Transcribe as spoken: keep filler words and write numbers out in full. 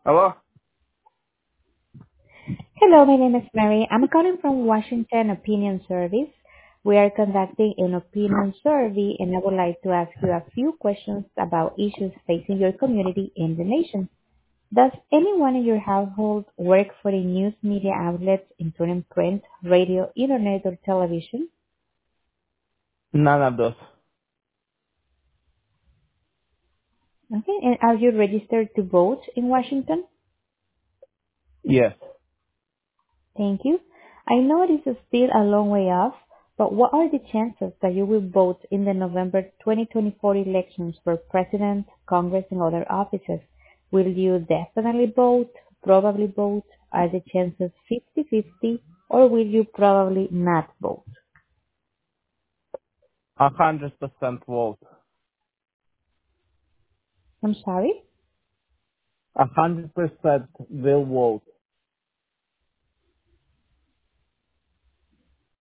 Hello? Hello, my name is Mary. I'm calling from Washington Opinion Service. We are conducting an opinion survey, and I would like to ask you a few questions about issues facing your community and the nation. Does anyone in your household work for the news media outlets, including print, radio, internet, or television? None of those. Okay, and are you registered to vote in Washington? Yes. Thank you. I know this is still a long way off, but what are the chances that you will vote in the November twenty twenty-four elections for president, Congress, and other offices? Will you definitely vote, probably vote? Are the chances fifty-fifty, or will you probably not vote? A hundred percent vote. I'm sorry? A hundred percent will vote.